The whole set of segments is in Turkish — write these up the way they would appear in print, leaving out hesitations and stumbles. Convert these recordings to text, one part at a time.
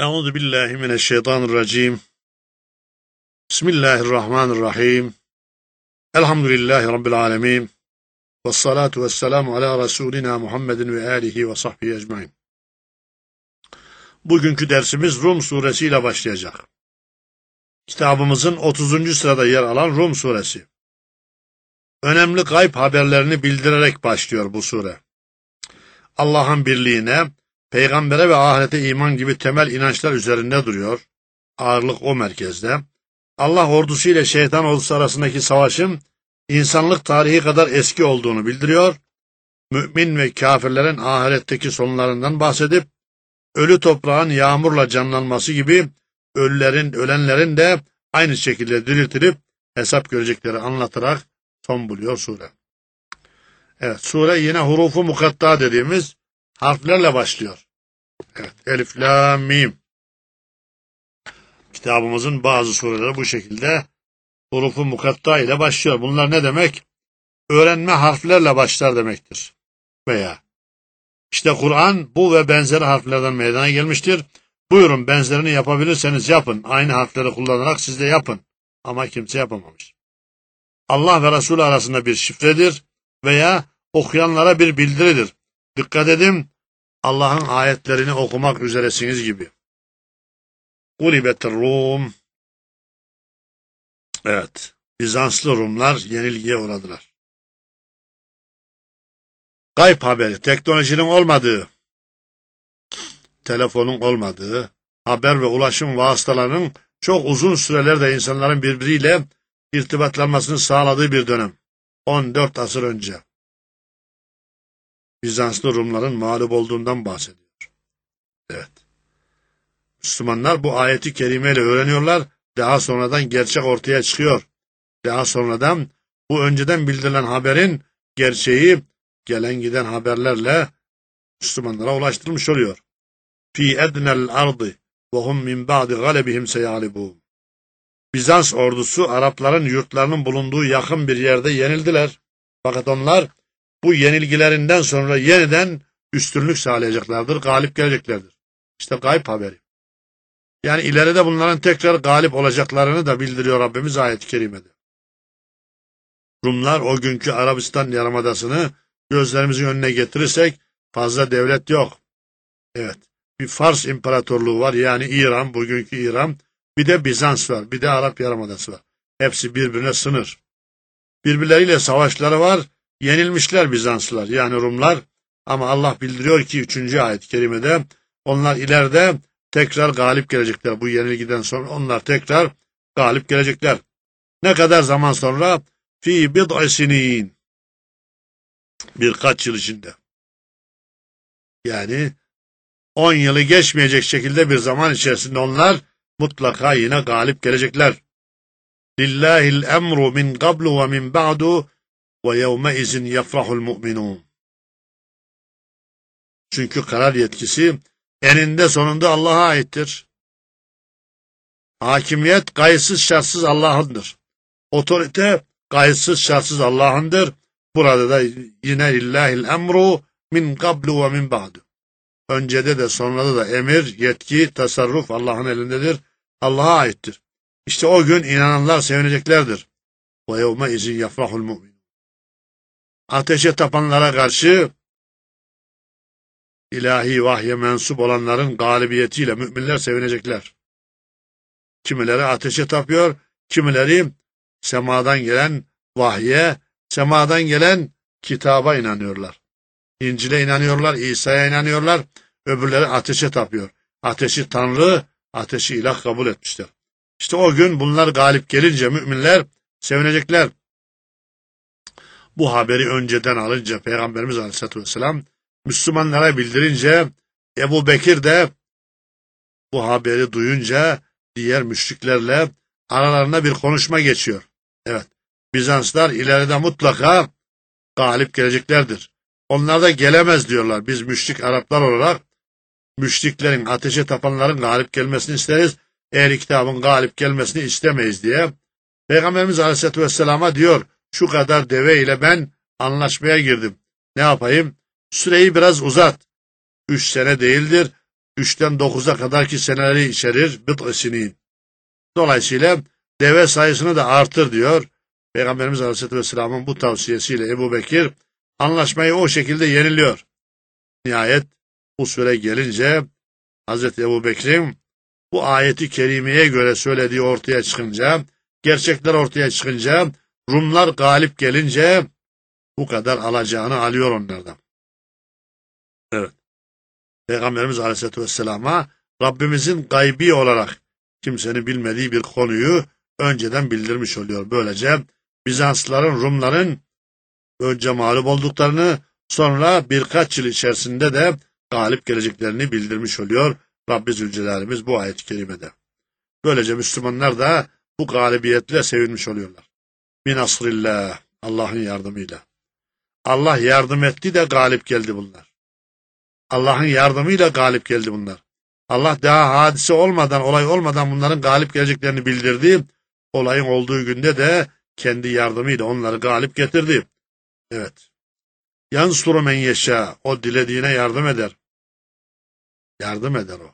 Euzu billahi mineşşeytanirracim. Bismillahirrahmanirrahim. Elhamdülillahi rabbil alamin. Ves salatu vesselamu ala Resulina Muhammedin ve alihi ve sahbihi ecmaîn. Bugünkü dersimiz Rum suresi ile başlayacak. Kitabımızın 30. sırada yer alan Rum suresi. Önemli gayb haberlerini bildirerek başlıyor bu sure. Allah'ın birliğine, peygambere ve ahirete iman gibi temel inançlar üzerinde duruyor. Ağırlık o merkezde. Allah ordusu ile şeytan ordusu arasındaki savaşın insanlık tarihi kadar eski olduğunu bildiriyor. Mümin ve kafirlerin ahiretteki sonlarından bahsedip, ölü toprağın yağmurla canlanması gibi ölenlerin de aynı şekilde diriltilip hesap görecekleri anlatarak son buluyor sure. Evet, sure yine hurufu mukatta dediğimiz harflerle başlıyor. Evet, elif, la, mim. Kitabımızın bazı sureleri bu şekilde hurufu mukatta ile başlıyor. Bunlar ne demek? Öğrenme harflerle başlar demektir. Veya işte Kur'an bu ve benzeri harflerden meydana gelmiştir. Buyurun benzerini yapabilirseniz yapın. Aynı harfleri kullanarak siz de yapın. Ama kimse yapamamış. Allah ve Resulü arasında bir şifredir veya okuyanlara bir bildiridir. Dikkat edin, Allah'ın ayetlerini okumak üzeresiniz gibi. Gulibetir Rum. Evet, Bizanslı Rumlar yenilgiye uğradılar. Gayb haberi, teknolojinin olmadığı, telefonun olmadığı, haber ve ulaşım vasıtalarının çok uzun sürelerde insanların birbiriyle irtibatlanmasını sağladığı bir dönem. 14 asır önce. Bizanslı Rumların mağlup olduğundan bahsediyor. Evet. Müslümanlar bu ayeti kerimeyle öğreniyorlar. Daha sonradan gerçek ortaya çıkıyor. Daha sonradan bu önceden bildirilen haberin gerçeği gelen giden haberlerle Müslümanlara ulaştırılmış oluyor. Fi ednel ardı ve hum min ba'di galebihim seyalibun. Bizans ordusu Arapların yurtlarının bulunduğu yakın bir yerde yenildiler. Fakat onlar bu yenilgilerinden sonra yeniden üstünlük sağlayacaklardır, galip geleceklerdir. İşte gayb haberi. Yani ileride bunların tekrar galip olacaklarını da bildiriyor Rabbimiz ayet-i kerimede. Rumlar o günkü Arabistan Yarımadası'nı gözlerimizin önüne getirirsek fazla devlet yok. Evet, bir Fars İmparatorluğu var, yani İran, bugünkü İran, bir de Bizans var, bir de Arap Yarımadası var. Hepsi birbirine sınır. Birbirleriyle savaşları var, yenilmişler Bizanslılar, yani Rumlar, ama Allah bildiriyor ki 3. ayet-i kerimede onlar ileride tekrar galip gelecekler. Bu yenilgiden sonra onlar tekrar galip gelecekler. Ne kadar zaman sonra? Fi bid'i sinin. Birkaç yıl içinde. Yani 10 yılı geçmeyecek şekilde bir zaman içerisinde onlar mutlaka yine galip gelecekler. Lillahil emru min qablu ve min ba'du ve yevme izin yefrahul mu'minun. Çünkü karar yetkisi eninde sonunda Allah'a aittir. Hakimiyet kayıtsız şartsız Allah'ındır. Otorite kayıtsız şartsız Allah'ındır. Burada da yine lillahil emru min qablu ve min ba'du. Öncede de sonrada da emir, yetki, tasarruf Allah'ın elindedir. Allah'a aittir. İşte o gün inananlar sevineceklerdir. Ve yevme izin yefrahul mu'min. Ateşe tapanlara karşı ilahi vahye mensup olanların galibiyetiyle müminler sevinecekler. Kimileri ateşe tapıyor, kimileri semadan gelen vahye, semadan gelen kitaba inanıyorlar. İncil'e inanıyorlar, İsa'ya inanıyorlar, öbürleri ateşe tapıyor. Ateşi Tanrı, ateşi ilah kabul etmişler. İşte o gün bunlar galip gelince müminler sevinecekler. Bu haberi önceden alınca Peygamberimiz Aleyhisselatü Vesselam Müslümanlara bildirince Ebu Bekir de bu haberi duyunca diğer müşriklerle aralarında bir konuşma geçiyor. Evet, Bizanslar ileride mutlaka galip geleceklerdir. Onlar da gelemez diyorlar. Biz müşrik Araplar olarak müşriklerin, ateşe tapanların galip gelmesini isteriz. Ehli kitabın galip gelmesini istemeyiz diye. Peygamberimiz Aleyhisselatü Vesselam'a diyor, şu kadar deve ile ben anlaşmaya girdim. Ne yapayım? Süreyi biraz uzat. 3 sene değildir, 3'ten 9'a kadarki seneleri içerir. Bid'isinin. Dolayısıyla deve sayısını da artır diyor. Peygamberimiz Aleyhisselatü Vesselam'ın bu tavsiyesiyle Ebu Bekir anlaşmayı o şekilde yeniliyor. Nihayet bu süre gelince Hazreti Ebu Bekir'in bu ayeti kerimeye göre söylediği ortaya çıkınca, gerçekler ortaya çıkınca, Rumlar galip gelince bu kadar alacağını alıyor onlardan. Evet. Peygamberimiz Aleyhisselatü Vesselam'a Rabbimizin gaybi olarak kimsenin bilmediği bir konuyu önceden bildirmiş oluyor. Böylece Bizanslıların, Rumların önce mağlup olduklarını, sonra birkaç yıl içerisinde de galip geleceklerini bildirmiş oluyor Rabbi Zülcelal'imiz bu ayet-i kerimede. Böylece Müslümanlar da bu galibiyetle sevinmiş oluyorlar. Binasrillah, Allah'ın yardımıyla. Allah yardım etti de galip geldi bunlar. Allah'ın yardımıyla galip geldi bunlar. Allah daha hadise olmadan, olay olmadan bunların galip geleceklerini bildirdi. Olayın olduğu günde de kendi yardımıyla onları galip getirdi. Evet. Yansuru men yeşâ, o dilediğine yardım eder. Yardım eder o.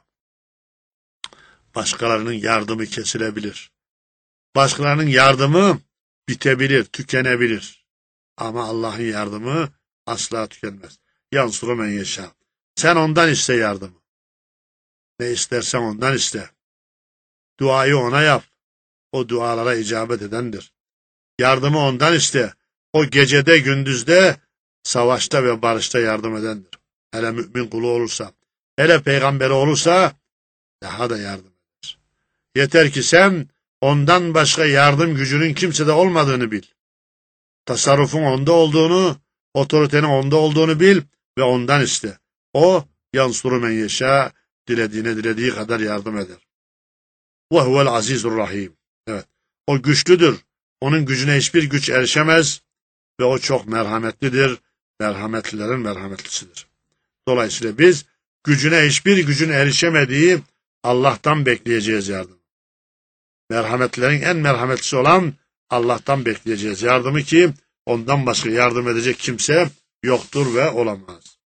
Başkalarının yardımı kesilebilir. Başkalarının yardımı bitebilir, tükenebilir. Ama Allah'ın yardımı asla tükenmez. Yansuru men yeşâ. Sen ondan iste yardımı. Ne istersen ondan iste. Duayı ona yap. O dualara icabet edendir. Yardımı ondan iste. O gecede gündüzde savaşta ve barışta yardım edendir. Hele mümin kulu olursa, hele peygamberi olursa daha da yardım eder. Yeter ki sen ondan başka yardım gücünün kimsede olmadığını bil. Tasarrufun onda olduğunu, otoritenin onda olduğunu bil ve ondan iste. O yansuru men yeşâ, dilediği kadar yardım eder. Ve huvel azizur rahim. Evet. O güçlüdür. Onun gücüne hiçbir güç erişemez ve o çok merhametlidir. Merhametlilerin merhametlisidir. Dolayısıyla biz hiçbir gücün erişemediği Allah'tan bekleyeceğiz yardım. Merhametlilerin en merhametlisi olan Allah'tan bekleyeceğiz yardımı ki ondan başka yardım edecek kimse yoktur ve olamaz.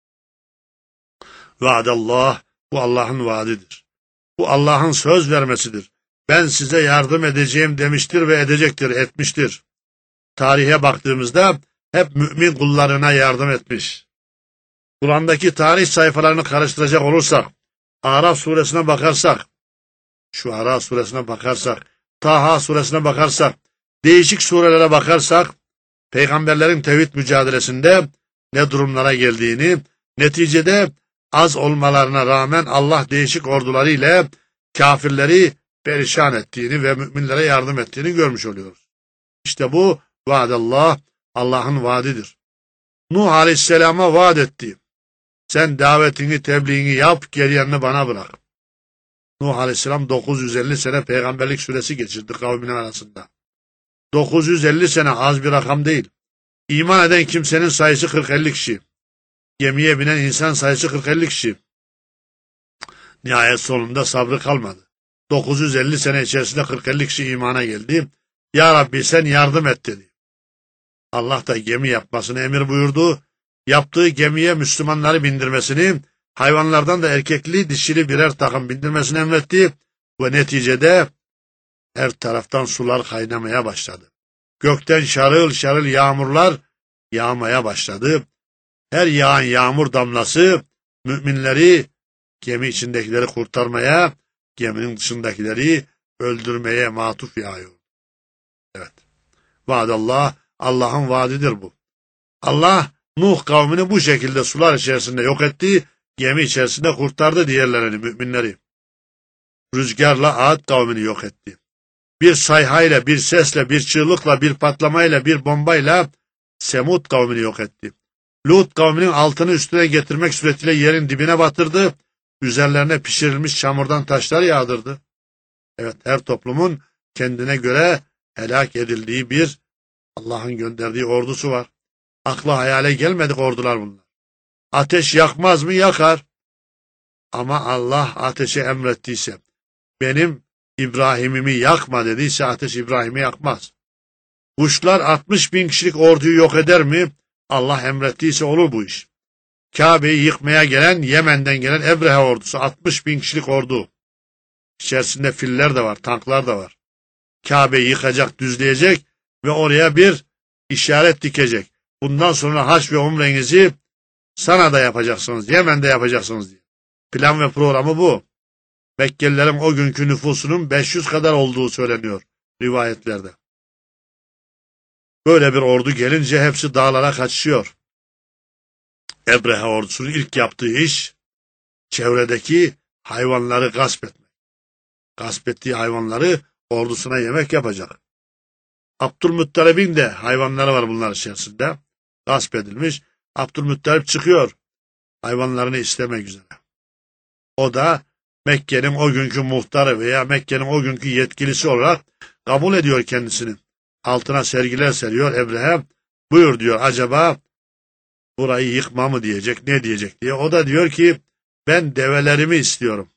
Vaadallah, bu Allah'ın vaadidir. Bu Allah'ın söz vermesidir. Ben size yardım edeceğim demiştir ve edecektir, etmiştir. Tarihe baktığımızda hep mümin kullarına yardım etmiş. Kur'an'daki tarih sayfalarını karıştıracak olursak, Araf suresine bakarsak, Şuara suresine bakarsak, Taha suresine bakarsak, değişik surelere bakarsak, peygamberlerin tevhid mücadelesinde ne durumlara geldiğini, neticede az olmalarına rağmen Allah değişik ordularıyla kafirleri perişan ettiğini ve müminlere yardım ettiğini görmüş oluyoruz. İşte bu vaadallah, Allah'ın vaadidir. Nuh Aleyhisselam'a vaat etti. Sen davetini, tebliğini yap, geriyenini bana bırak. Nuh Aleyhisselam 950 sene peygamberlik süresi geçirdi kavminin arasında. 950 sene az bir rakam değil. İman eden kimsenin sayısı 40-50 kişi. Gemiye binen insan sayısı 40-50 kişi. Nihayet sonunda sabrı kalmadı. 950 sene içerisinde 40-50 kişi imana geldi. Ya Rabbi sen yardım et dedi. Allah da gemi yapmasını emir buyurdu. Yaptığı gemiye Müslümanları bindirmesini, hayvanlardan da erkekli dişili birer takım bindirmesini emretti ve neticede her taraftan sular kaynamaya başladı. Gökten şarıl şarıl yağmurlar yağmaya başladı. Her yağan yağmur damlası müminleri, gemi içindekileri kurtarmaya, geminin dışındakileri öldürmeye matuf yağıyor. Evet. Vaadallah, Allah'ın vaadidir bu. Allah Nuh kavmini bu şekilde sular içerisinde yok etti, gemi içerisinde kurtardı diğerlerini, müminleri. Rüzgarla Ad kavmini yok etti. Bir sayhayla, bir sesle, bir çığlıkla, bir patlamayla, bir bombayla Semud kavmini yok etti. Lut kavminin altını üstüne getirmek suretiyle yerin dibine batırdı, üzerlerine pişirilmiş çamurdan taşlar yağdırdı. Evet, her toplumun kendine göre helak edildiği bir Allah'ın gönderdiği ordusu var. Akla hayale gelmedik ordular bunlar. Ateş yakmaz mı? Yakar. Ama Allah ateşe emrettiyse, benim İbrahim'imi yakma dediyse ateş İbrahim'i yakmaz. Kuşlar 60.000 kişilik orduyu yok eder mi? Allah emrettiyse olur bu iş. Kabe'yi yıkmaya gelen Yemen'den gelen Ebrehe ordusu 60 bin kişilik ordu. İçerisinde filler de var, tanklar da var. Kabe'yi yıkacak, düzleyecek ve oraya bir işaret dikecek. Bundan sonra hac ve umrenizi Sana'da yapacaksınız, Yemen'de yapacaksınız diye. Plan ve programı bu. Mekkelilerin o günkü nüfusunun 500 kadar olduğu söyleniyor rivayetlerde. Böyle bir ordu gelince hepsi dağlara kaçışıyor. Ebrehe ordusunun ilk yaptığı iş çevredeki hayvanları gasp etmek. Gasp ettiği hayvanları ordusuna yemek yapacak. Abdülmuttalib'in de hayvanları var bunlar içerisinde. Gasp edilmiş. Abdülmuttalib çıkıyor hayvanlarını istemek üzere. O da Mekke'nin o günkü muhtarı veya Mekke'nin o günkü yetkilisi olarak kabul ediyor kendisini. Altına sergiler seriyor Ebrehe. Buyur diyor, acaba burayı yıkma mı diyecek, ne diyecek diye. O da diyor ki ben develerimi istiyorum.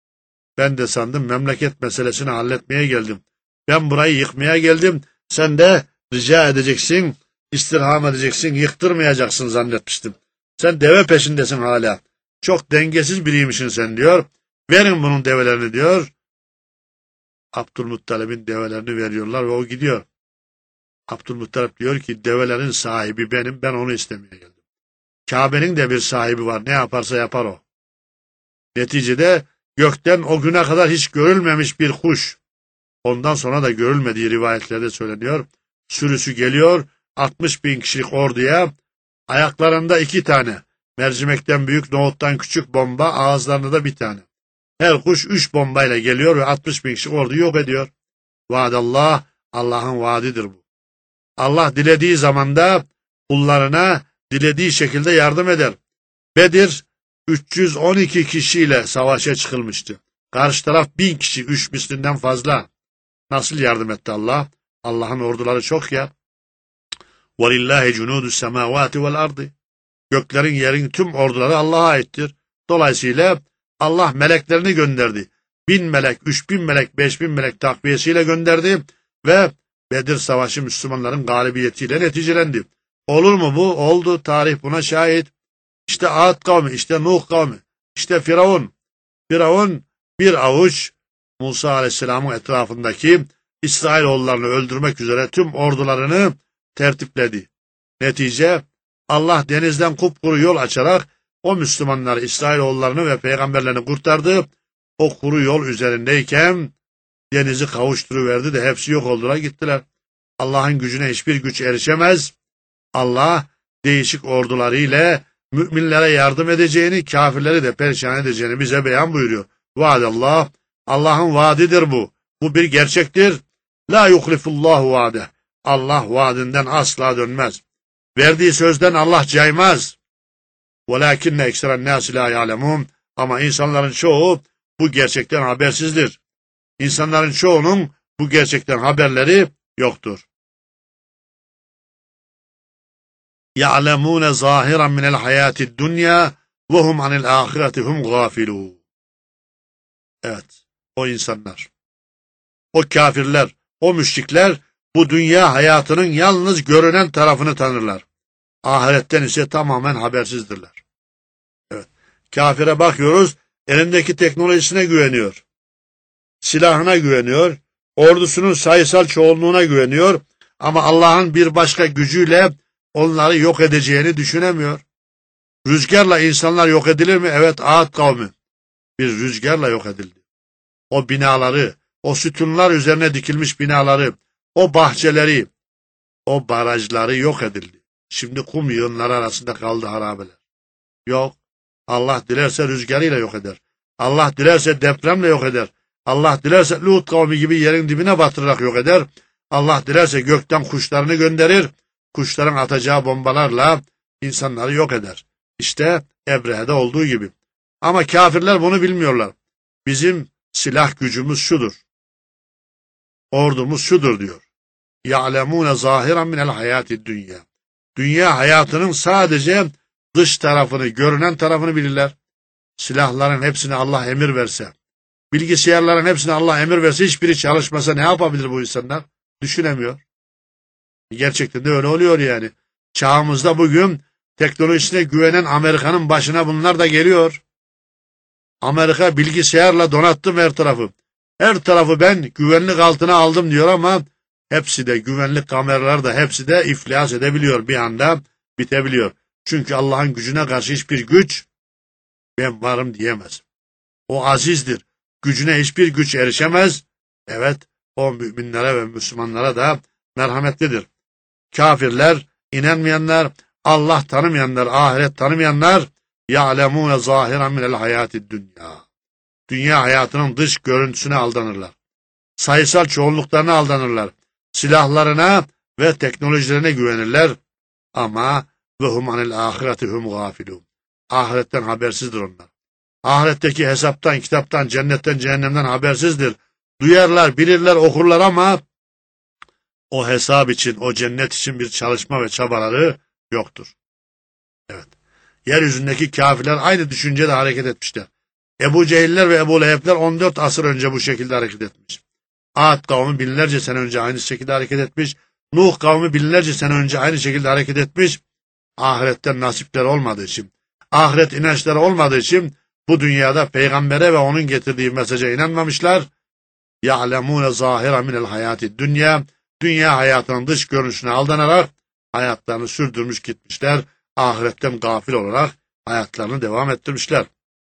Ben de sandım memleket meselesini halletmeye geldim. Ben burayı yıkmaya geldim. Sen de rica edeceksin, istirham edeceksin, yıktırmayacaksın zannetmiştim. Sen deve peşindesin hala. Çok dengesiz biriymişsin sen diyor. Verin bunun develerini diyor. Abdülmuttalib'in develerini veriyorlar ve o gidiyor. Abdülmuttalib diyor ki develerin sahibi benim, ben onu istemeye geldim. Kabe'nin de bir sahibi var, ne yaparsa yapar o. Neticede gökten o güne kadar hiç görülmemiş bir kuş, ondan sonra da görülmediği rivayetlerde söyleniyor. Sürüsü geliyor 60 bin kişilik orduya, ayaklarında 2 tane, mercimekten büyük, nohuttan küçük bomba, ağızlarında da 1 tane. Her kuş 3 bombayla geliyor ve 60 bin kişilik orduyu yok ediyor. Vaadallah, Allah'ın vaadidir bu. Allah dilediği zamanda kullarına dilediği şekilde yardım eder. Bedir 312 kişiyle savaşa çıkılmıştı. Karşı taraf 1000 kişi, 3 mislinden fazla. Nasıl yardım etti Allah? Allah'ın orduları çok ya. وَلِلَّهِ جُنُودُ السَّمَاوَاتِ وَالْاَرْضِ Göklerin yerin tüm orduları Allah'a aittir. Dolayısıyla Allah meleklerini gönderdi. 1000 melek, 3000 melek, 5000 melek takviyesiyle gönderdi ve Bedir Savaşı Müslümanların galibiyetiyle neticelendi. Olur mu bu? Oldu. Tarih buna şahit. İşte Ad kavmi, işte Nuh kavmi, işte Firavun. Firavun bir avuç Musa Aleyhisselam'ın etrafındaki İsrailoğullarını öldürmek üzere tüm ordularını tertipledi. Netice Allah denizden kupkuru yol açarak o Müslümanları, İsrailoğullarını ve peygamberlerini kurtardı. O kuru yol üzerindeyken denizi kavuşturuverdi de hepsi yok oldular gittiler. Allah'ın gücüne hiçbir güç erişemez. Allah değişik ordularıyla müminlere yardım edeceğini, kafirleri de perişan edeceğini bize beyan buyuruyor. Vaadallah, Allah'ın vaadidir bu. Bu bir gerçektir. La yuhlifullahu vaade. Allah vaadinden asla dönmez. Verdiği sözden Allah caymaz. وَلَاكِنَّ اَكْسَرَ النَّاسِ لَا يَعْلَمُونَ Ama insanların çoğu bu gerçekten habersizdir. İnsanların çoğunun bu gerçekten haberleri yoktur. يَعْلَمُونَ ظَاهِرًا مِنَ الْحَيَاةِ الدُّنْيَا وَهُمْ عَنِ الْآخِرَةِ هُمْ غَافِلُونَ Evet, o insanlar, o kafirler, o müşrikler bu dünya hayatının yalnız görünen tarafını tanırlar. Ahiretten ise tamamen habersizdirler. Evet, kafire bakıyoruz, elindeki teknolojisine güveniyor. Silahına güveniyor, ordusunun sayısal çoğunluğuna güveniyor ama Allah'ın bir başka gücüyle onları yok edeceğini düşünemiyor. Rüzgarla insanlar yok edilir mi? Evet, Ad kavmi bir rüzgarla yok edildi. O binaları, o sütunlar üzerine dikilmiş binaları, o bahçeleri, o barajları yok edildi. Şimdi kum yığınları arasında kaldı harabeler. Yok, Allah dilerse rüzgarıyla yok eder. Allah dilerse depremle yok eder. Allah dilerse Lut kavmi gibi yerin dibine batırarak yok eder. Allah dilerse gökten kuşlarını gönderir. Kuşların atacağı bombalarla insanları yok eder. İşte Ebrehe'de olduğu gibi. Ama kafirler bunu bilmiyorlar. Bizim silah gücümüz şudur. Ordumuz şudur diyor. يَعْلَمُونَ ظَاهِرًا مِنَ الْحَيَاتِ dünya. Dünya hayatının sadece dış tarafını, görünen tarafını bilirler. Silahların hepsine Allah emir verse, bilgisayarların hepsine Allah emir verse, hiçbiri çalışmasa ne yapabilir bu insanlar? Düşünemiyor. Gerçekten de öyle oluyor yani. Çağımızda bugün teknolojisine güvenen Amerika'nın başına bunlar da geliyor. Amerika bilgisayarla donattım her tarafı. Her tarafı ben güvenlik altına aldım diyor ama hepsi de, güvenlik kameralar da hepsi de iflas edebiliyor. Bir anda bitebiliyor. Çünkü Allah'ın gücüne karşı hiçbir güç ben varım diyemez. O azizdir. Gücüne hiçbir güç erişemez. Evet, o müminlere ve Müslümanlara da merhametlidir. Kafirler, inanmayanlar, Allah tanımayanlar, ahiret tanımayanlar ya'lemûne zâhiren minel hayâtid dünya. Dünya hayatının dış görüntüsüne aldanırlar. Sayısal çoğunluklarına aldanırlar. Silahlarına ve teknolojilerine güvenirler. Ama ve hum anil ahireti hum gafilûn. Ahiretten habersizdir onlar. Ahiretteki hesaptan, kitaptan, cennetten, cehennemden habersizdir. Duyarlar, bilirler, okurlar ama o hesap için, o cennet için bir çalışma ve çabaları yoktur. Evet. Yeryüzündeki kafirler aynı düşünceyle hareket etmişler. Ebu Cehiller ve Ebu Leheb'ler 14 asır önce bu şekilde hareket etmiş. Ad kavmi binlerce sene önce aynı şekilde hareket etmiş. Nuh kavmi binlerce sene önce aynı şekilde hareket etmiş. Ahiretten nasipleri olmadığı için, ahiret inançları olmadığı için bu dünyada peygambere ve onun getirdiği mesaja inanmamışlar. يَعْلَمُونَ ظَاهِرًا مِنَ الْحَيَاتِ dünya, dünya hayatının dış görünüşüne aldanarak hayatlarını sürdürmüş gitmişler. Ahiretten gafil olarak hayatlarını devam ettirmişler.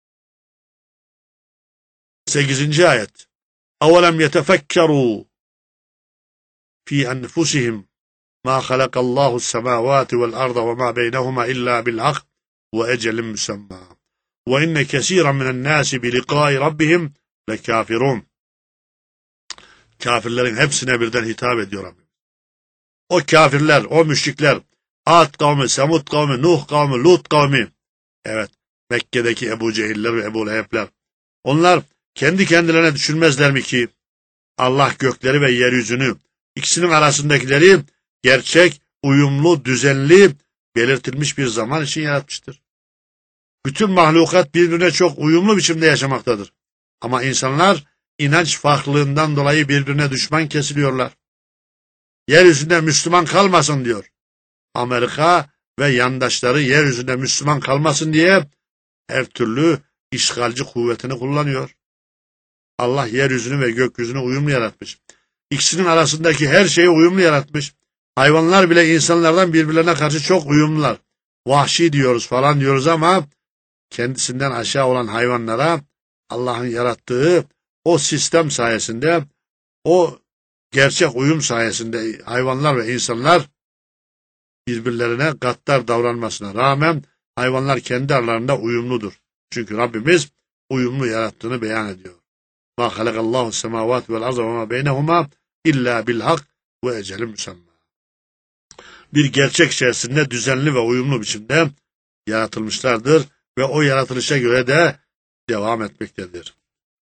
8. ayet. اَوَلَمْ يَتَفَكَّرُوا فِي أَنْفُسِهِمْ مَا خَلَقَ اللّٰهُ السَّمَاوَاتِ وَالْأَرْضَ وَمَا بَيْنَهُمَا إِلَّا بِالْحَقِّ وَأَجَلٍ مُّسَمًّى وَإِنَّ كَثِيرًا مِنَ النَّاسِ بِلِقَاءِ رَبِّهِمْ لَكَافِرُونَ. Kafirlerin hepsine birden hitap ediyor Rabbim. O kafirler, o müşrikler, Ad kavmi, Semud kavmi, Nuh kavmi, Lut kavmi. Evet, Mekke'deki Ebu Cehiller ve Ebu Leheb'ler. Onlar kendi kendilerine düşünmezler mi ki Allah gökleri ve yeryüzünü, ikisinin arasındakileri gerçek, uyumlu, düzenli, belirtilmiş bir zaman için yaratmıştır. Bütün mahlukat birbirine çok uyumlu biçimde yaşamaktadır. Ama insanlar inanç farklılığından dolayı birbirine düşman kesiliyorlar. Yeryüzünde Müslüman kalmasın diyor. Amerika ve yandaşları yeryüzünde Müslüman kalmasın diye her türlü işgalci kuvvetini kullanıyor. Allah yeryüzünü ve gökyüzünü uyumlu yaratmış. İkisinin arasındaki her şeyi uyumlu yaratmış. Hayvanlar bile insanlardan birbirlerine karşı çok uyumlular. Vahşi diyoruz falan diyoruz ama kendisinden aşağı olan hayvanlara Allah'ın yarattığı o sistem sayesinde, o gerçek uyum sayesinde hayvanlar ve insanlar birbirlerine gaddar davranmasına rağmen hayvanlar kendi aralarında uyumludur. Çünkü Rabbimiz uyumlu yarattığını beyan ediyor. مَا خَلَقَ اللّٰهُ السَّمَاوَاتِ وَالْأَرْضَ وَمَا بَيْنَهُمَا إِلَّا بِالْحَقِّ وَاَجَلٍ مُّسَمًّى. Bir gerçek içerisinde düzenli ve uyumlu biçimde yaratılmışlardır ve o yaratılışa göre de devam etmektedir.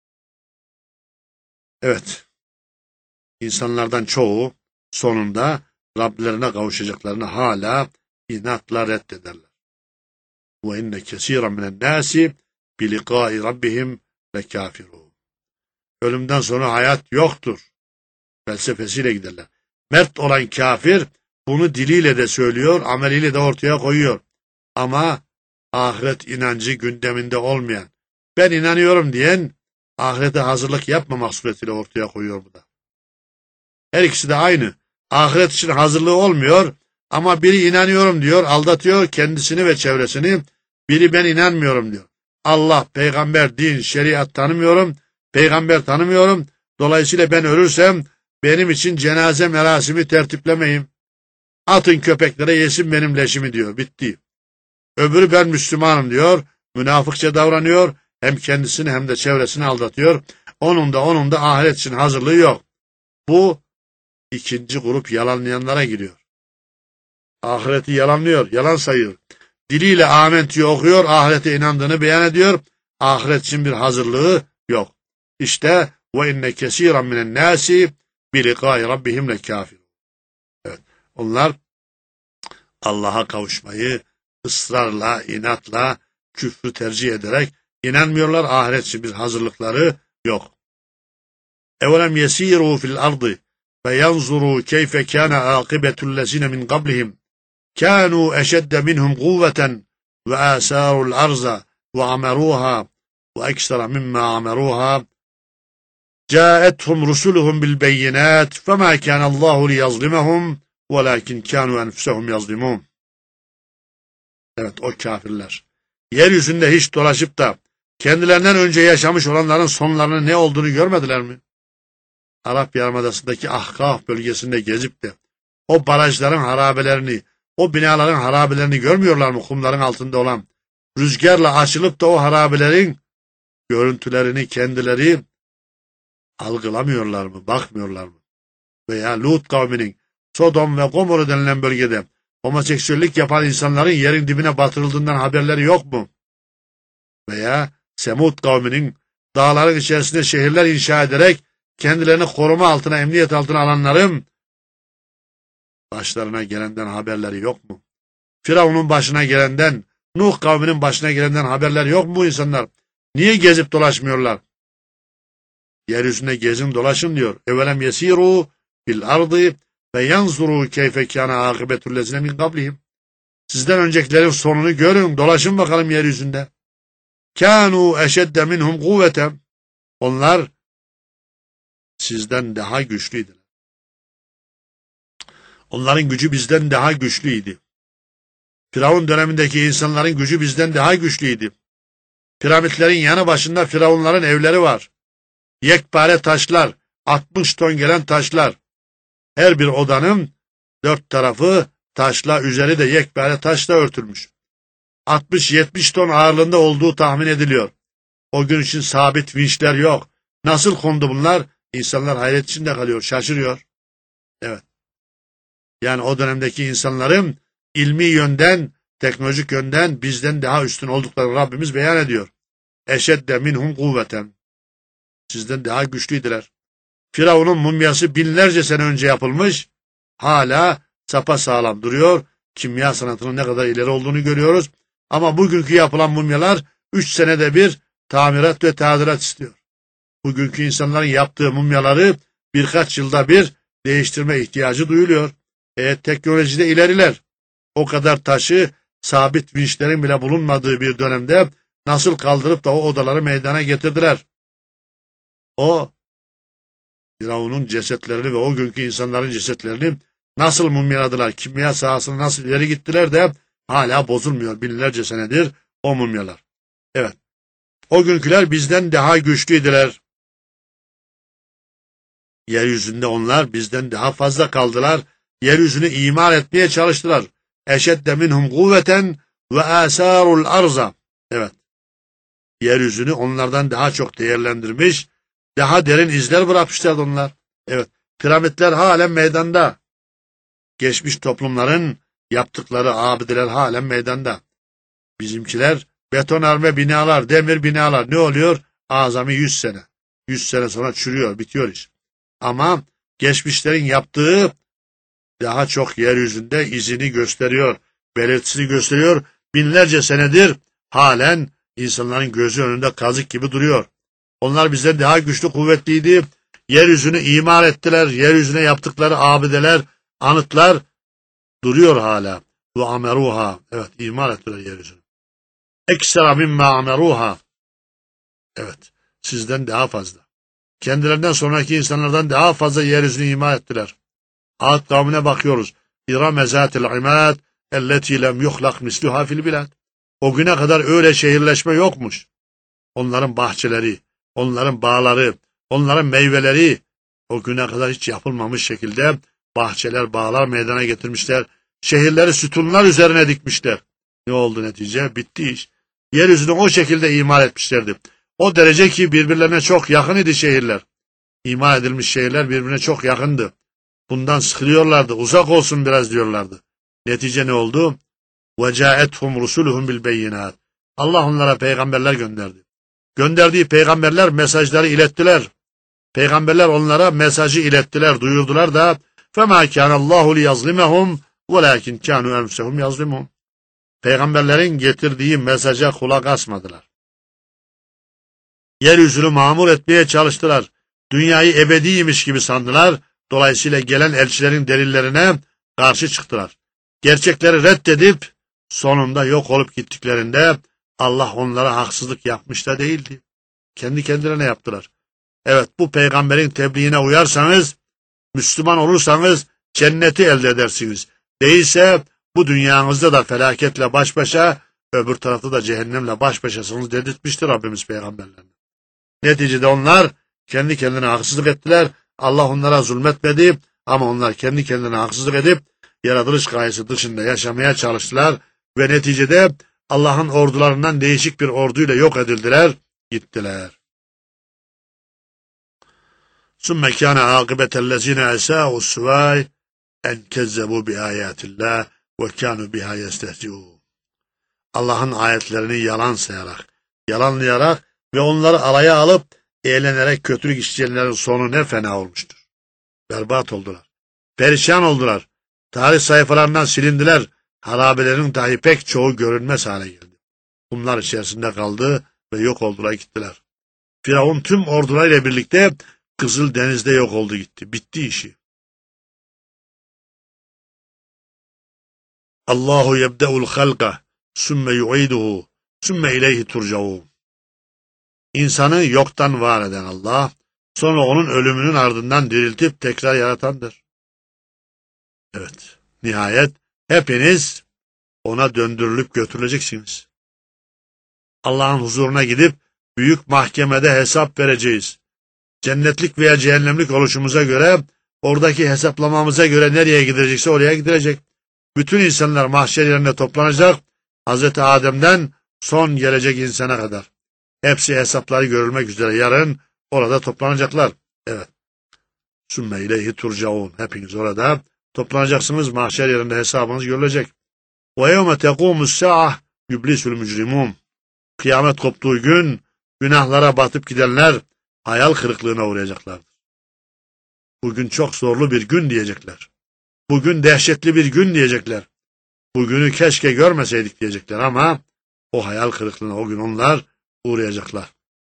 Evet, insanlardan çoğu sonunda Rablerine kavuşacaklarını hala inatla reddederler. وَاِنَّ كَس۪يرًا مِنَ النَّاسِ بِلِقَاءِ رَبِّهِمْ لَكَافِرُونَ. Ölümden sonra hayat yoktur felsefesiyle giderler. Mert olan kafir bunu diliyle de söylüyor, ameliyle de ortaya koyuyor. Ama ahiret inancı gündeminde olmayan, ben inanıyorum diyen, ahirete hazırlık yapmamak suretiyle ortaya koyuyor bu da. Her ikisi de aynı. Ahiret için hazırlığı olmuyor ama biri inanıyorum diyor, aldatıyor kendisini ve çevresini. Biri ben inanmıyorum diyor. Allah, peygamber, din, şeriat tanımıyorum, peygamber tanımıyorum. Dolayısıyla ben ölürsem benim için cenaze merasimi tertiplemeyin. Atın köpeklere yesin benim leşimi diyor. Bitti. Öbürü ben Müslümanım diyor. Münafıkça davranıyor. Hem kendisini hem de çevresini aldatıyor. Onun da ahiret için hazırlığı yok. Bu ikinci grup yalanlayanlara giriyor. Ahireti yalanlıyor, yalan sayıyor. Diliyle amentüyü okuyor, ahirete inandığını beyan ediyor. Ahiret için bir hazırlığı yok. İşte ve inne kesiran minen nasi bi liqa'i rabbihim lekafirun. Evet. Onlar Allah'a kavuşmayı ısrarla, inatla, küfrü tercih ederek inanmıyorlar. Ahiret için bir hazırlıkları yok. Evelem yesiru fil ardı feyanzuru keyfe kana akibetu'llezine min qablihim كانوا أشد منهم قوة وآثاروا الأرض وعمروها وأكثر مما عمروها جاءتهم رسلهم بالبينات فما كان الله ليظلمهم ولكن كانوا أنفسهم يظلمون. Evet, o kafirler. Yeryüzünde hiç dolaşıp da kendilerinden önce yaşamış olanların sonlarının ne olduğunu görmediler mi? Arap Yarımadası'ndaki Ahkaf bölgesinde gezip de o barajların harabelerini, o binaların harabelerini görmüyorlar mı, kumların altında olan? Rüzgarla açılıp da o harabelerin görüntülerini kendileri algılamıyorlar mı, bakmıyorlar mı? Veya Lut kavminin Sodom ve Gomorra denilen bölgede homoseksüellik yapan insanların yerin dibine batırıldığından haberleri yok mu? Veya Semud kavminin dağların içerisinde şehirler inşa ederek kendilerini koruma altına, emniyet altına alanların başlarına gelenden haberleri yok mu? Firavun'un başına gelenden, Nuh kavminin başına gelenden haberleri yok mu bu insanlar? Niye gezip dolaşmıyorlar? Yeryüzünde gezin dolaşın diyor. Evelem yesiru fil ardı ve yanzuru keyfe kana akibetullezine min qablihim. Sizden öncekilerin sonunu görün, dolaşın bakalım yeryüzünde. Kanu eşedde minhum kuvveten. Onlar sizden daha güçlüydüler. Onların gücü bizden daha güçlüydü. Firavun dönemindeki insanların gücü bizden daha güçlüydü. Piramitlerin yanı başında firavunların evleri var. Yekpare taşlar, 60 ton gelen taşlar. Her bir odanın 4 tarafı taşla, üzeri de yekpare taşla örtülmüş. 60-70 ton ağırlığında olduğu tahmin ediliyor. O gün için sabit vinçler yok. Nasıl kondu bunlar? İnsanlar hayret içinde kalıyor, şaşırıyor. Evet. Yani o dönemdeki insanların ilmi yönden, teknolojik yönden bizden daha üstün olduklarını Rabbimiz beyan ediyor. Eşedde minhum kuvveten. Sizden daha güçlüydüler. Firavun'un mumyası binlerce sene önce yapılmış, hala sapasağlam duruyor. Kimya sanatının ne kadar ileri olduğunu görüyoruz. Ama bugünkü yapılan mumyalar 3 senede bir tamirat ve tadilat istiyor. Bugünkü insanların yaptığı mumyaları birkaç yılda bir değiştirme ihtiyacı duyuluyor. Teknolojide ileriler. O kadar taşı sabit vinçlerin bile bulunmadığı bir dönemde nasıl kaldırıp da o odaları meydana getirdiler? O Firavun'un cesetlerini ve o günkü insanların cesetlerini nasıl mumyaladılar? Kimya sahasına nasıl ileri gittiler de hala bozulmuyor binlerce senedir o mumyalar. Evet. O günküler bizden daha güçlüydüler. Yeryüzünde onlar bizden daha fazla kaldılar. Yeryüzünü imar etmeye çalıştılar. Eşedde minhum kuvveten ve asarul arza. Evet. Yeryüzünü onlardan daha çok değerlendirmiş, daha derin izler bırakmışlardı onlar. Evet. Piramitler halen meydanda. Geçmiş toplumların yaptıkları abideler halen meydanda. Bizimkiler betonarme binalar, demir binalar ne oluyor? Azami 100 sene. 100 sene sonra çürüyor, bitiyor iş. Ama geçmişlerin yaptığı daha çok yeryüzünde izini gösteriyor, belirtisini gösteriyor. Binlerce senedir halen insanların gözü önünde kazık gibi duruyor. Onlar bizden daha güçlü, kuvvetliydi. Yeryüzünü imar ettiler. Yeryüzüne yaptıkları abideler, anıtlar duruyor hala. Ve ameruha. Evet, imar ettiler yeryüzünü. Ekstra mimma ameruha. Evet, sizden daha fazla. Kendilerinden sonraki insanlardan daha fazla yeryüzünü imar ettiler. Ad kavmine bakıyoruz. İrame zâtil imâd elleti lem yuhlak misluha fil bilad. O güne kadar öyle şehirleşme yokmuş. Onların bahçeleri, onların bağları, onların meyveleri o güne kadar hiç yapılmamış şekilde bahçeler, bağlar meydana getirmişler. Şehirleri sütunlar üzerine dikmişler. Ne oldu netice? Bitti iş. Yeryüzünü o şekilde imar etmişlerdi. O derece ki birbirlerine çok yakın idi şehirler. İmar edilmiş şehirler birbirine çok yakındı. Bundan sıkılıyorlardı. Uzak olsun biraz diyorlardı. Netice ne oldu? وَجَاءَتْهُمْ رُسُلُهُمْ بِالْبَيِّنَاتِ Allah onlara peygamberler gönderdi. Gönderdiği peygamberler mesajları ilettiler. Peygamberler onlara mesajı ilettiler, duyurdular da فَمَا كَانَ اللّٰهُ لِيَظْلِمَهُمْ وَلَاكِنْ كَانُوا أَنْفُسَهُمْ يَظْلِمُونَ Peygamberlerin getirdiği mesaja kulak asmadılar. Yeryüzünü mamur etmeye çalıştılar. Dünyayı ebediymiş gibi sandılar. Dolayısıyla gelen elçilerin delillerine karşı çıktılar. gerçekleri reddedip sonunda yok olup gittiklerinde Allah onlara haksızlık yapmış da değildi. Kendi kendilerine yaptılar. Evet, bu peygamberin tebliğine uyarsanız, Müslüman olursanız cenneti elde edersiniz. Değilse bu dünyanızda da felaketle baş başa, öbür tarafta da cehennemle baş başasınız dedirtmiştir Rabbimiz peygamberlerine. Neticede onlar kendi kendine haksızlık ettiler. Allah onlara zulmetmedi ama onlar kendi kendine haksızlık edip yaratılış gayesi dışında yaşamaya çalıştılar ve neticede Allah'ın ordularından değişik bir orduyla yok edildiler, gittiler. ثُمَّ كَانَ عَاقِبَةَ الَّذِينَ أَسَاءُوا السُّوَاءِ اَنْ كَذَّبُوا بِآيَاتِ اللّٰهِ وَكَانُوا بِهَا يَسْتَهْزِئُونَ. Allah'ın ayetlerini yalan sayarak, yalanlayarak ve onları alaya alıp eğlenerek kötülük işleyenlerin sonu ne fena olmuştur. Berbat oldular, perişan oldular, tarih sayfalarından silindiler, harabelerin dahi pek çoğu görünmez hale geldi. Bunlar içerisinde kaldı ve yok oldular, gittiler. Firavun tüm ordularıyla birlikte Kızıl Deniz'de yok oldu, gitti. Bitti işi. Allahu yebde'ul halqa sümme yu'iduhu sümme ileyhi turcaun. İnsanı yoktan var eden Allah, sonra onun ölümünün ardından diriltip tekrar yaratandır. Evet, nihayet hepiniz ona döndürülüp götürüleceksiniz. Allah'ın huzuruna gidip büyük mahkemede hesap vereceğiz. Cennetlik veya cehennemlik oluşumuza göre, oradaki hesaplamamıza göre nereye gidecekse oraya gidecek. Bütün insanlar mahşer yerine toplanacak, Hazreti Adem'den son gelecek insana kadar. Hepsi hesapları görülmek üzere yarın orada toplanacaklar. Evet. Sümme ileyhi turcaun. Hepiniz orada toplanacaksınız, mahşer yerinde hesabınız görülecek. Ve yevme tekûmus sa'ah yüblisul mücrimun. Kıyamet koptuğu gün günahlara batıp gidenler hayal kırıklığına uğrayacaklardır. Bugün çok zorlu bir gün diyecekler. Bugün dehşetli bir gün diyecekler. Bugünü keşke görmeseydik diyecekler ama o hayal kırıklığına o gün onlar uğrayacaklar.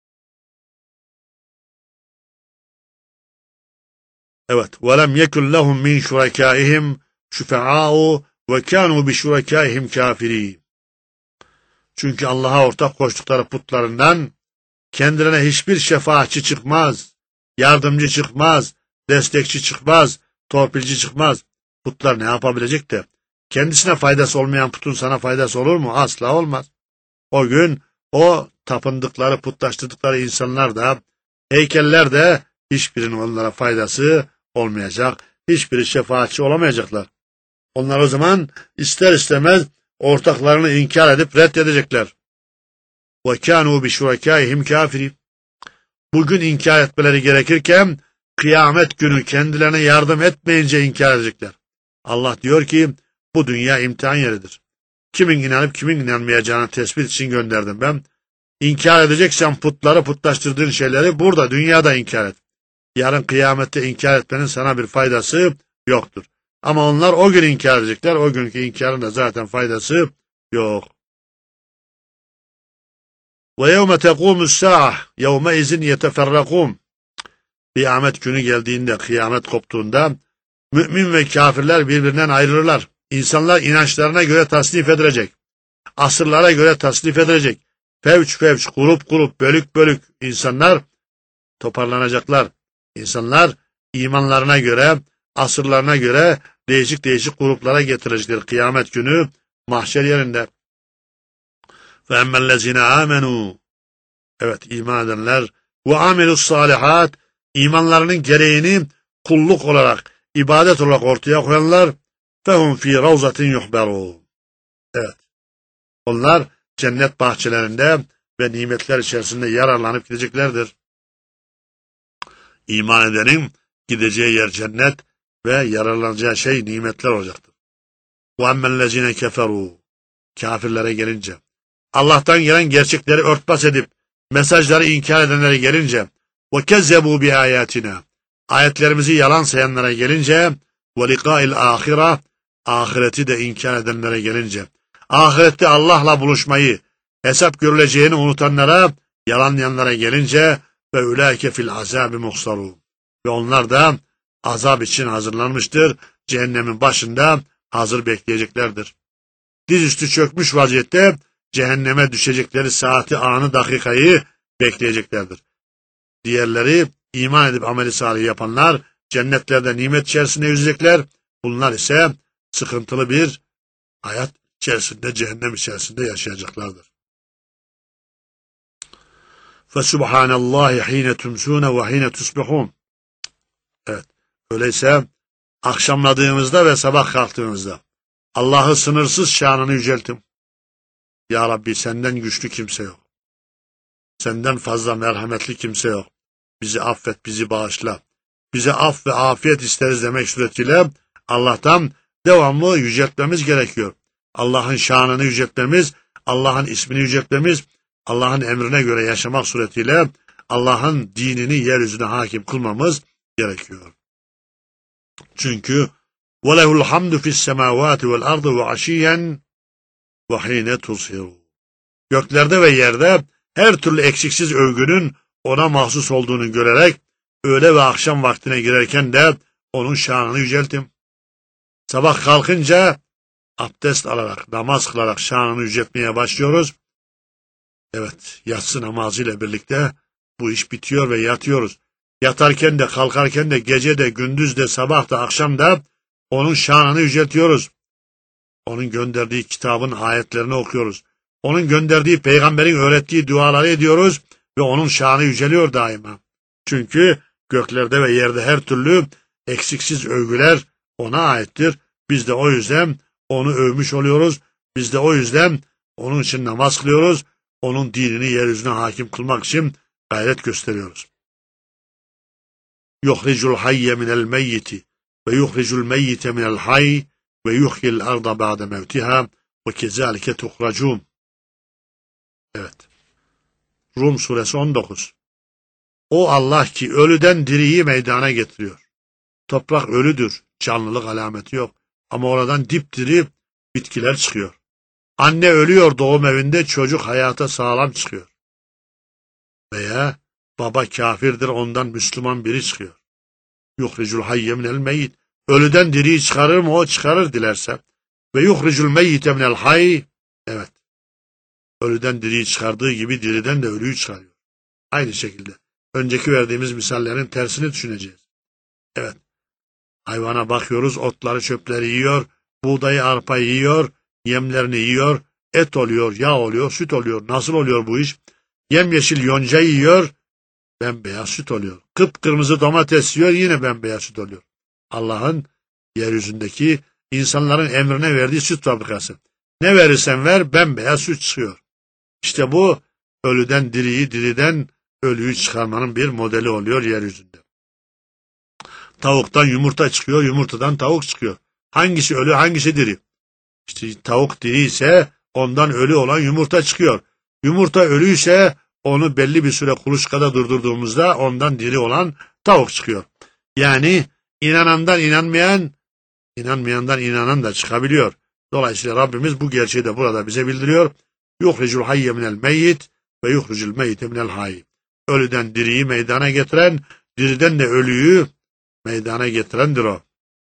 Evet. وَلَمْ يَكُنْ لَهُمْ مِنْ شُرَكَائِهِمْ شُفَعَاءُ وَكَانُوا بِشُرَكَائِهِمْ كَافِرِينَ. Çünkü Allah'a ortak koştukları putlarından kendilerine hiçbir şefaatçi çıkmaz, yardımcı çıkmaz, destekçi çıkmaz, torpilci çıkmaz. Putlar ne yapabilecek de? Kendisine faydası olmayan putun sana faydası olur mu? Asla olmaz. O gün o tapındıkları, putlaştırdıkları insanlar da, heykeller de hiçbirinin onlara faydası olmayacak. Hiçbiri şefaatçi olamayacaklar. Onlar o zaman ister istemez ortaklarını inkar edip reddedecekler. وَكَانُوا بِشُرَكَائِهِمْ كَافِرِينَ. Bugün inkar etmeleri gerekirken kıyamet günü kendilerine yardım etmeyince inkar edecekler. Allah diyor ki bu dünya imtihan yeridir. Kimin inanıp kimin inanmayacağını tespit için gönderdim ben. İnkar edeceksen putları, putlaştırdığın şeyleri burada dünyada inkar et. Yarın kıyamette inkar etmenin sana bir faydası yoktur. Ama onlar o gün inkar edecekler. O günkü inkarın da zaten faydası yok. وَيَوْمَ تَقُومُ السَّاعَةِ يَوْمَئِذٍ يَتَفَرَّقُونَ. Kıyamet günü geldiğinde, kıyamet koptuğunda mümin ve kafirler birbirinden ayrılırlar. İnsanlar inançlarına göre tasnif edilecek. Asırlara göre tasnif edilecek. Fevç fevç, grup grup, bölük bölük insanlar toparlanacaklar. İnsanlar imanlarına göre, asırlarına göre değişik değişik gruplara getirilecekler kıyamet günü mahşer yerinde. فَاَمَّا الَّذِينَ آمَنُوا. Evet, iman edenler وَعَمِلُوا الصَّالِحَاتِ. İmanlarının gereğini kulluk olarak, ibadet olarak ortaya koyanlar فَهُمْ ف۪ي رَوْزَةٍ يُحْبَرُونَ. Evet, onlar cennet bahçelerinde ve nimetler içerisinde yararlanıp gideceklerdir. İman edenin gideceği yer cennet ve yararlanacağı şey nimetler olacaktır. وَاَمَّا الَّذِينَ كَفَرُوا. Kafirlere gelince, Allah'tan gelen gerçekleri örtbas edip mesajları inkar edenlere gelince, وَكَذَّبُوا بِآيَاتِنَا. Ayetlerimizi yalan sayanlara gelince, وَلِقَاءِ الْآخِرَةِ. Ahireti de inkar edenlere gelince, ahirette Allah'la buluşmayı, hesap görüleceğini unutanlara, yalanlayanlara gelince, ve ulaike fil azabi muhsarun. Ve onlar da azap için hazırlanmıştır. Cehennemin başında hazır bekleyeceklerdir. Dizüstü çökmüş vaziyette cehenneme düşecekleri saati, anı, dakikayı bekleyeceklerdir. Diğerleri iman edip ameli salih yapanlar cennetlerde nimet içerisinde yüzecekler. Bunlar ise sıkıntılı bir hayat içerisinde, cehennem içerisinde yaşayacaklardır. فَسُبْحَانَ اللّٰهِ حِينَ تُمْسُونَ وَحِينَ تُصْبِحُونَ. Evet, öyleyse akşamladığımızda ve sabah kalktığımızda Allah'ı sınırsız şanını yüceltin. Ya Rabbi, senden güçlü kimse yok. Senden fazla merhametli kimse yok. Bizi affet, bizi bağışla. Bize af ve afiyet isteriz demek suretiyle Allah'tan devamlı yüceltmemiz gerekiyor. Allah'ın şanını yüceltmemiz, Allah'ın ismini yüceltmemiz, Allah'ın emrine göre yaşamak suretiyle Allah'ın dinini yeryüzüne hakim kılmamız gerekiyor. Çünkü وَلَهُ الْحَمْدُ فِي السَّمَاوَاتِ وَالْأَرْضِ وَعَشِيًّا وَحِينَ تُظْهِرُونَ. Göklerde ve yerde her türlü eksiksiz övgünün ona mahsus olduğunu görerek öğle ve akşam vaktine girerken de onun şanını yüceltin. Sabah kalkınca abdest alarak, namaz kılarak şanını yüceltmeye başlıyoruz. Evet, yatsı namazıyla birlikte bu iş bitiyor ve yatıyoruz. Yatarken de, kalkarken de, gece de, gündüz de, sabah da, akşam da onun şanını yüceltiyoruz. Onun gönderdiği kitabın ayetlerini okuyoruz. Onun gönderdiği peygamberin öğrettiği duaları ediyoruz ve onun şanı yüceliyor daima. Çünkü göklerde ve yerde her türlü eksiksiz övgüler ona aittir. Biz de o yüzden onu övmüş oluyoruz. Biz de o yüzden onun için namaz kılıyoruz. Onun dinini yeryüzüne hakim kılmak için gayret gösteriyoruz. Yuhricul hayye minel meyyiti ve yuhricul meyyite minel hayy ve yuhyil arda ba'de mevtiha ve kezalike tuhracun. Evet. Rum suresi 19. O Allah ki ölüden diriyi meydana getiriyor. Toprak ölüdür, canlılık alameti yok. Ama oradan dipdiri bitkiler çıkıyor. Anne ölüyor doğum evinde, çocuk hayata sağlam çıkıyor. Veya baba kafirdir, ondan Müslüman biri çıkıyor. Yuhricul hayye minel meyyit. Ölüden diriyi çıkarır mı? O çıkarır dilerse. Ve yuhricul meyyite minel hayy. Evet. Ölüden diriyi çıkardığı gibi diriden de ölüyü çıkarıyor. Aynı şekilde. Önceki verdiğimiz misallerin tersini düşüneceğiz. Evet. Hayvana bakıyoruz, otları, çöpleri yiyor, buğdayı, arpayı yiyor, yemlerini yiyor, et oluyor, yağ oluyor, süt oluyor. Nasıl oluyor bu iş? Yemyeşil yonca yiyor, bembeyaz süt oluyor. Kıpkırmızı domates yiyor, yine bembeyaz süt oluyor. Allah'ın yeryüzündeki insanların emrine verdiği süt fabrikası. Ne verirsen ver, bembeyaz süt çıkıyor. İşte bu ölüden diriyi, diriden ölüyü çıkarmanın bir modeli oluyor yeryüzünde. Tavuktan yumurta çıkıyor, yumurtadan tavuk çıkıyor. Hangisi ölü, hangisi diri? İşte tavuk diri ise ondan ölü olan yumurta çıkıyor. Yumurta ölüyse onu belli bir süre kuluçkada durdurduğumuzda ondan diri olan tavuk çıkıyor. Yani inanandan inanmayan, inanmayandan inanan da çıkabiliyor. Dolayısıyla Rabbimiz bu gerçeği de burada bize bildiriyor. Yuhricul hayye minel meyyit ve yuhricul meyyite minel hayy. Ölüden diriyi meydana getiren, diriden de ölüyü meydana getirendir o.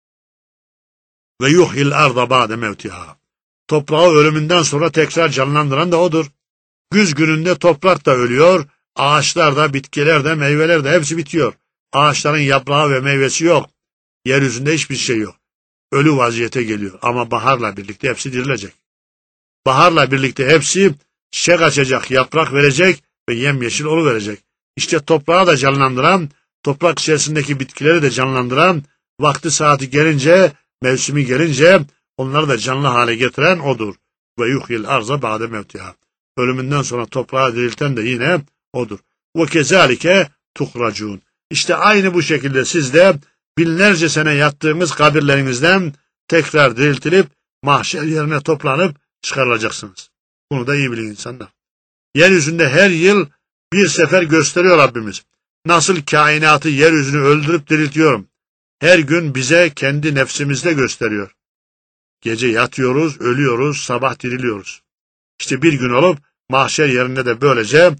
Ve yuhyil arda ba'de mevtiha. Toprağı ölümünden sonra tekrar canlandıran da odur. Güz gününde toprak da ölüyor, ağaçlar da, bitkiler de, meyveler de hepsi bitiyor. Ağaçların yaprağı ve meyvesi yok. Yeryüzünde hiçbir şey yok. Ölü vaziyete geliyor ama baharla birlikte hepsi dirilecek. Baharla birlikte hepsi çiçek açacak, yaprak verecek ve yemyeşil oluverecek. İşte toprağı da canlandıran, toprak içerisindeki bitkileri de canlandıran, vakti saati gelince, mevsimi gelince onları da canlı hale getiren odur. Ve yuhyil arza ba'de mevtiha. Ölümünden sonra toprağı dirilten de yine odur. Ve kezalike tuhracun. İşte aynı bu şekilde siz de binlerce sene yattığınız kabirlerinizden tekrar diriltilip mahşer yerine toplanıp çıkarılacaksınız. Bunu da iyi bilin insanlar. Yeryüzünde her yıl bir sefer gösteriyor Rabbimiz. Nasıl kainatı, yeryüzünü öldürüp diriltiyorum. Her gün bize kendi nefsimizde gösteriyor. Gece yatıyoruz, ölüyoruz, sabah diriliyoruz. İşte bir gün olup mahşer yerine de böylece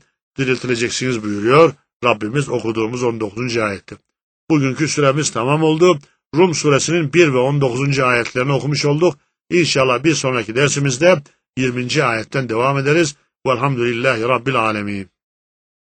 diriltileceksiniz buyuruyor Rabbimiz okuduğumuz 19. ayette. Bugünkü süremiz tamam oldu. Rum suresinin 1 ve 19. ayetlerini okumuş olduk. İnşallah bir sonraki dersimizde 20. ayetten devam ederiz. Velhamdülillahi Rabbil alemin.